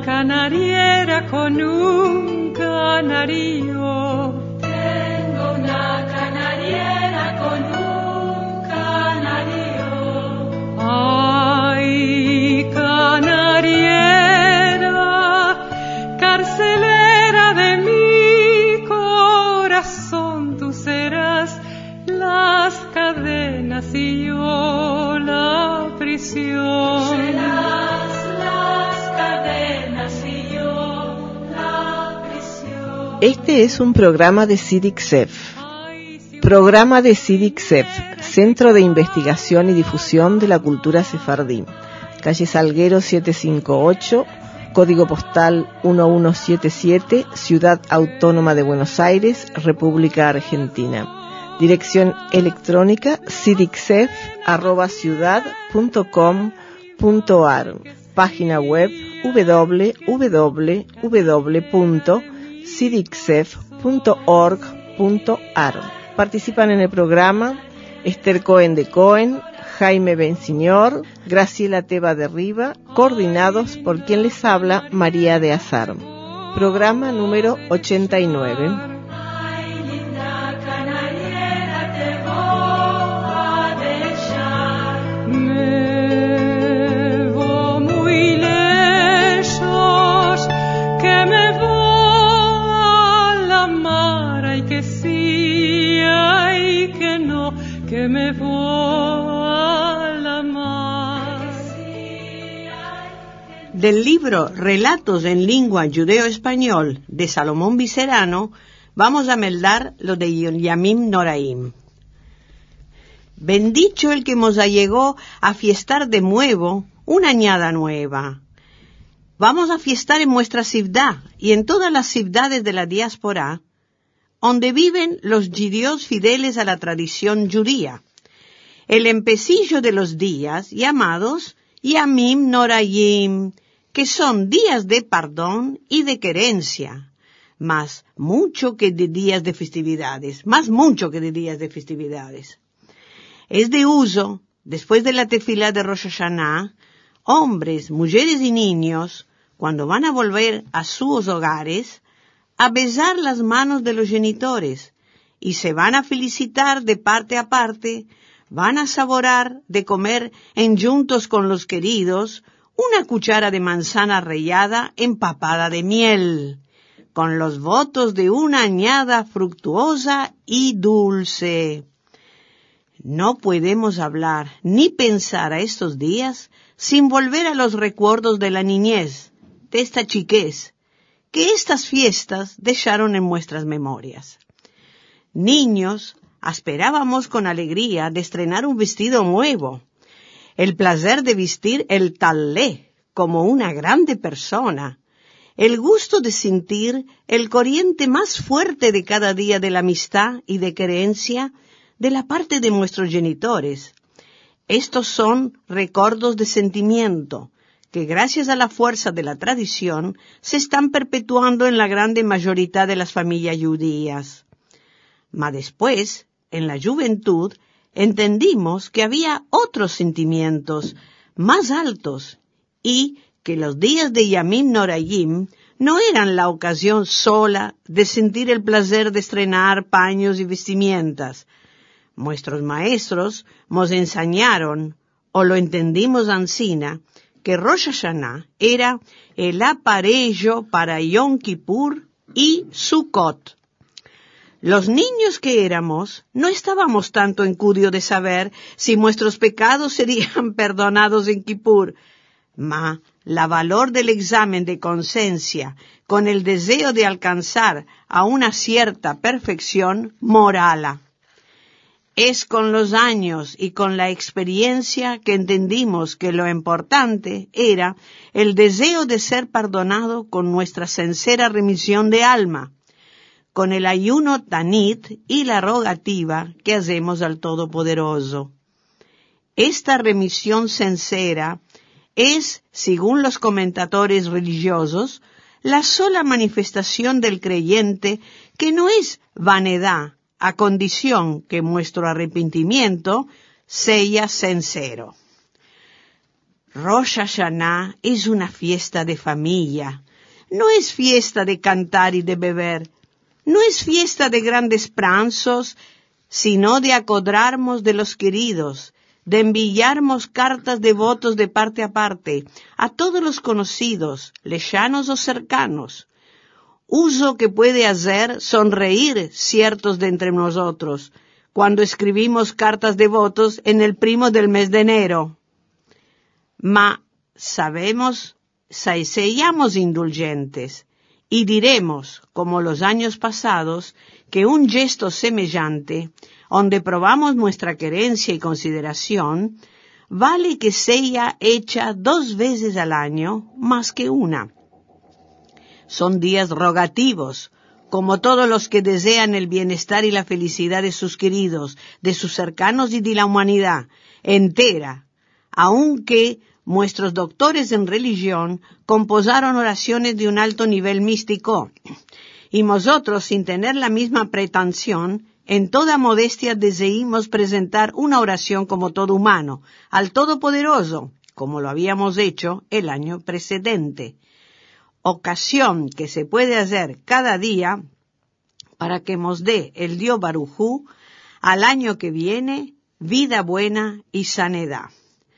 canariera con un canario. Tengo una canariera con un canario. Ay, canariera, carcelera de mi corazón, tú serás las cadenas y yo la prisión. Serás las cadenas y yo la prisión. Este es un programa de CIDICSEF. Programa de CIDICSEF, Centro de Investigación y Difusión de la Cultura Sefardí. Calle Salguero 758, código postal 1177, Ciudad Autónoma de Buenos Aires, República Argentina. Dirección electrónica cidicsef@ciudad.com.ar. Página web www.cidicsef.org.ar. Participan en el programa Esther Cohen de Cohen, Jaime Bensiñor, Graciela Teba de Riva, coordinados por quien les habla, María de Azar. Programa número 89. Que me voy a la mar. Del libro Relatos en lengua judeo-español de Salomón Vicerano, vamos a meldar lo de Yamim Noraim. Bendicho el que nos allegó a fiestar de nuevo una añada nueva. Vamos a fiestar en nuestra ciudad y en todas las ciudades de la diáspora, donde viven los judíos fideles a la tradición judía. El empecillo de los días llamados Yamim Noraim, que son días de perdón y de querencia, más mucho que de días de festividades. Es de uso, después de la tefilá de Rosh Hashanah, hombres, mujeres y niños, cuando van a volver a sus hogares, a besar las manos de los genitores y se van a felicitar de parte a parte, van a saborar de comer en juntos con los queridos una cuchara de manzana rallada empapada de miel, con los votos de una añada fructuosa y dulce. No podemos hablar ni pensar a estos días sin volver a los recuerdos de la niñez, de esta chiquez, que estas fiestas dejaron en nuestras memorias. Niños, esperábamos con alegría de estrenar un vestido nuevo, el placer de vestir el talé como una grande persona, el gusto de sentir el corriente más fuerte de cada día de la amistad y de creencia de la parte de nuestros genitores. Estos son recuerdos de sentimiento, que gracias a la fuerza de la tradición se están perpetuando en la grande mayoría de las familias judías. Mas después, en la juventud, entendimos que había otros sentimientos más altos y que los días de Yamim Noraim no eran la ocasión sola de sentir el placer de estrenar paños y vestimentas. Nuestros maestros nos enseñaron, o lo entendimos ansina, que Rosh Hashanah era el aparello para Yom Kippur y Sukkot. Los niños que éramos no estábamos tanto en curio de saber si nuestros pecados serían perdonados en Kippur, mas la valor del examen de conciencia con el deseo de alcanzar a una cierta perfección morala. Es con los años y con la experiencia que entendimos que lo importante era el deseo de ser perdonado con nuestra sincera remisión de alma, con el ayuno tanit y la rogativa que hacemos al Todopoderoso. Esta remisión sincera es, según los comentadores religiosos, la sola manifestación del creyente que no es vanidad, a condición que nuestro arrepentimiento sea sincero. Rosh Hashanah es una fiesta de familia. No es fiesta de cantar y de beber. No es fiesta de grandes pranzos, sino de acordarnos de los queridos, de enviarnos cartas de votos de parte a parte, a todos los conocidos, lejanos o cercanos. Uso que puede hacer sonreír ciertos de entre nosotros, cuando escribimos cartas de votos en el primo del mes de enero. Ma seamos indulgentes, y diremos, como los años pasados, que un gesto semejante, donde probamos nuestra querencia y consideración, vale que sea hecha 2 veces al año más que una. Son días rogativos, como todos los que desean el bienestar y la felicidad de sus queridos, de sus cercanos y de la humanidad entera, aunque nuestros doctores en religión composaron oraciones de un alto nivel místico, y nosotros, sin tener la misma pretensión, en toda modestia deseamos presentar una oración como todo humano, al Todopoderoso, como lo habíamos hecho el año precedente. Ocasión que se puede hacer cada día para que nos dé el Dios Barujú al año que viene vida buena y sanidad.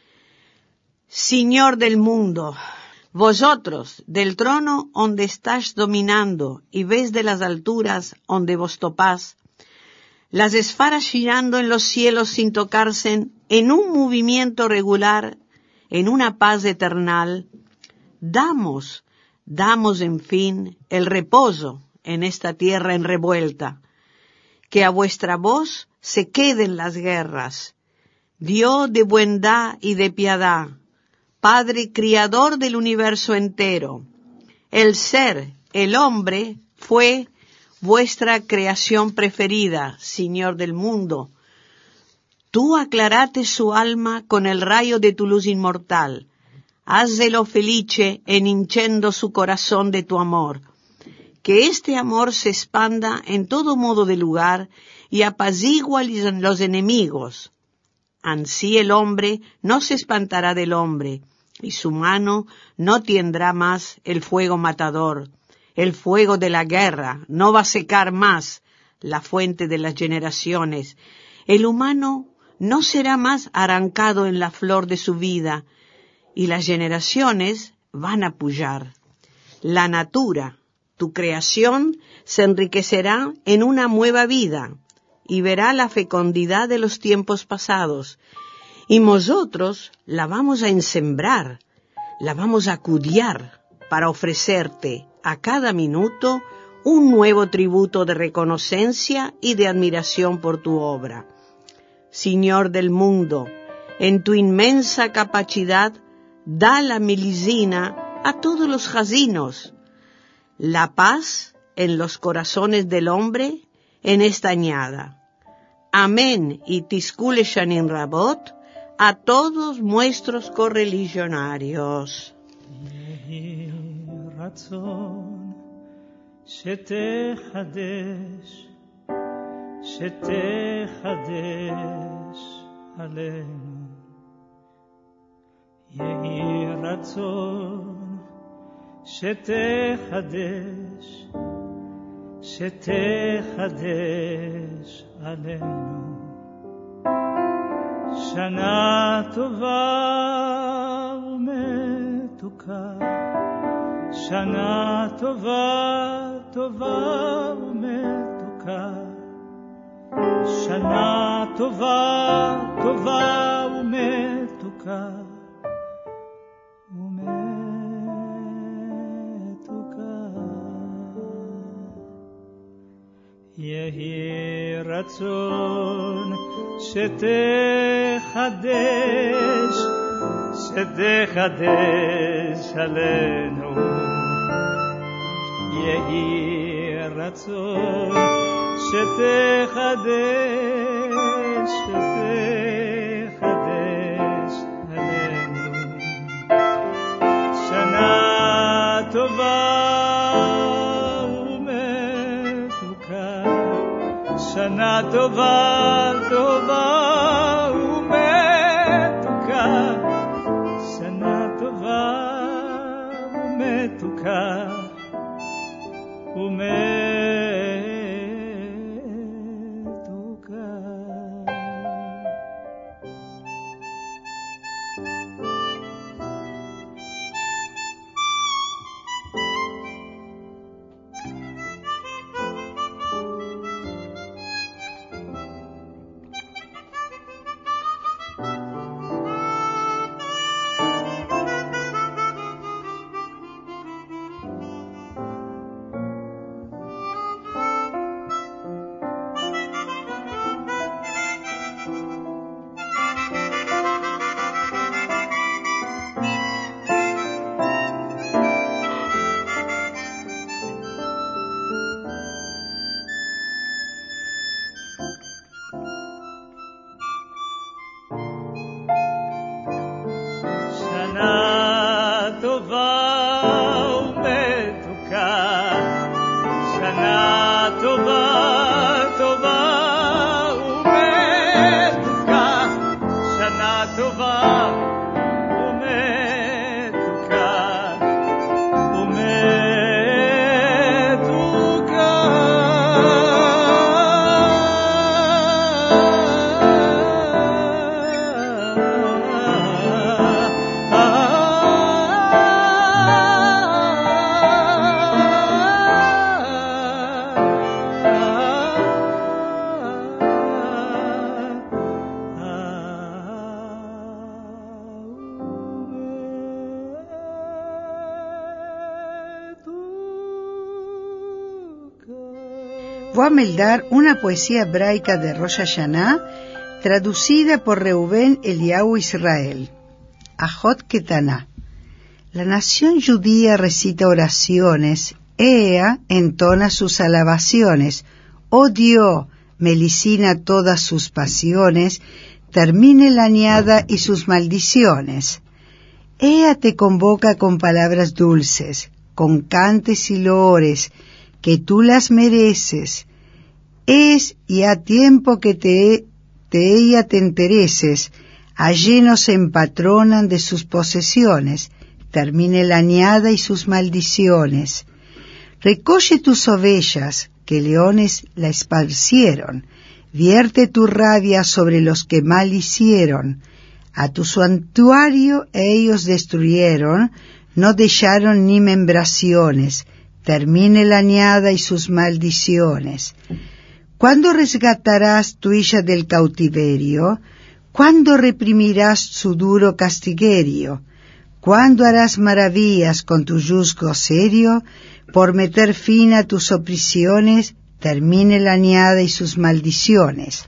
Señor del mundo, vosotros del trono donde estás dominando y ves de las alturas donde vos topás, las esferas girando en los cielos sin tocarse en un movimiento regular, en una paz eternal, damos en fin el reposo en esta tierra en revuelta, que a vuestra voz se queden las guerras, Dios de bondad y de piedad, Padre criador del universo entero. El ser, el hombre, fue vuestra creación preferida, Señor del mundo. Tú aclarate su alma con el rayo de tu luz inmortal. Hácelo felice en hinchendo su corazón de tu amor. Que este amor se expanda en todo modo de lugar y apacigua los enemigos. Ansí el hombre no se espantará del hombre, y su mano no tendrá más el fuego matador. El fuego de la guerra no va a secar más la fuente de las generaciones. El humano no será más arrancado en la flor de su vida, y las generaciones van a pullar. La natura, tu creación, se enriquecerá en una nueva vida, y verá la fecundidad de los tiempos pasados, y nosotros la vamos a ensembrar, la vamos a acudiar para ofrecerte a cada minuto un nuevo tributo de reconocencia y de admiración por tu obra. Señor del mundo, en tu inmensa capacidad, da la medicina a todos los jazinos, la paz en los corazones del hombre en esta añada. Amén y Tiskule Shanin Rabot a todos nuestros correligionarios. יהי רצון שתחדש עלינו שנה טובה ומתוקה, שנה טובה טובה ומתוקה, שנה טובה טובה ומתוקה יהי רצון שתחדש עלינו, יהי רצון שתחדש עלינו, שנה טובה שנה טובה טובה ומתוקה, שנה טובה ומתוקה Voy a meldar una poesía hebraica de Rosh Hashanah, traducida por Reubén Eliyahu Israel. Ajot Ketaná. La nación judía recita oraciones, ella entona sus alabaciones. Oh Dios, melicina todas sus pasiones, termine la añada y sus maldiciones. Ella te convoca con palabras dulces, con cantes y loores, que tú las mereces. Es ya tiempo que ella te intereses, allí no se empatronan de sus posesiones, termine la añada y sus maldiciones. Recoge tus ovejas, que leones la esparcieron, vierte tu rabia sobre los que mal hicieron, a tu santuario ellos destruyeron, no dejaron ni membraciones, termine la añada y sus maldiciones. ¿Cuándo resgatarás tu hija del cautiverio? ¿Cuándo reprimirás su duro castiguerio? ¿Cuándo harás maravillas con tu yuzgo serio? Por meter fin a tus opresiones, termine la añada y sus maldiciones.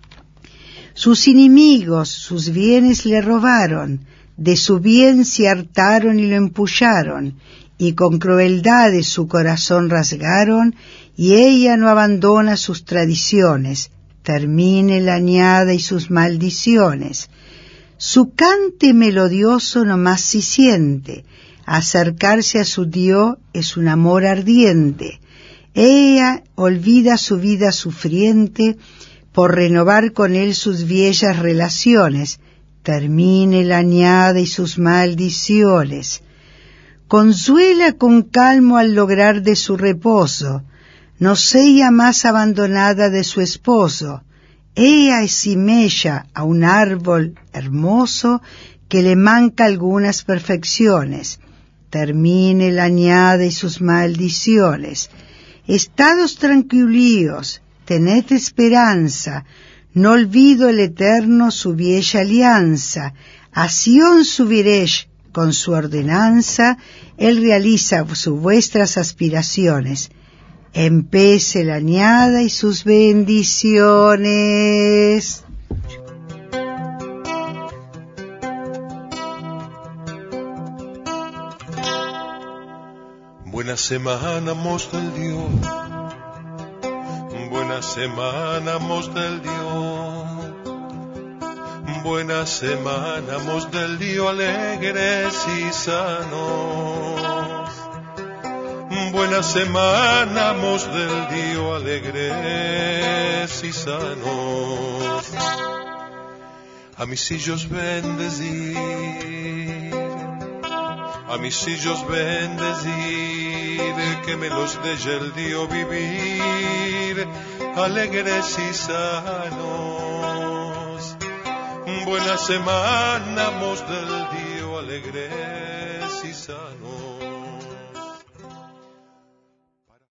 Sus enemigos sus bienes le robaron, de su bien se hartaron y lo empujaron, y con crueldades su corazón rasgaron, y ella no abandona sus tradiciones, termine la añada y sus maldiciones. Su cante melodioso no más se siente, acercarse a su Dios es un amor ardiente. Ella olvida su vida sufriente, por renovar con él sus viejas relaciones, termine la añada y sus maldiciones. Consuela con calmo al lograr de su reposo, no sea más abandonada de su esposo. Ella es semella a un árbol hermoso que le manca algunas perfecciones, termine la añada y sus maldiciones. Estados tranquilos, tened esperanza, no olvido el Eterno su vieja alianza, a Sión subiréis con su ordenanza, él realiza vuestras aspiraciones. Empece la añada y sus bendiciones. Buena semana, mos del Dios. Buena semana, mos del Dios. Buena semana, mos del Dios, alegres y sanos. Buena semana, mos del Dios, alegres y sanos. A mis hijos bendecir, a mis hijos bendecir, que me los deje el Dios vivir, alegres y sanos. Buena semana, mos del Dios, alegres y sanos.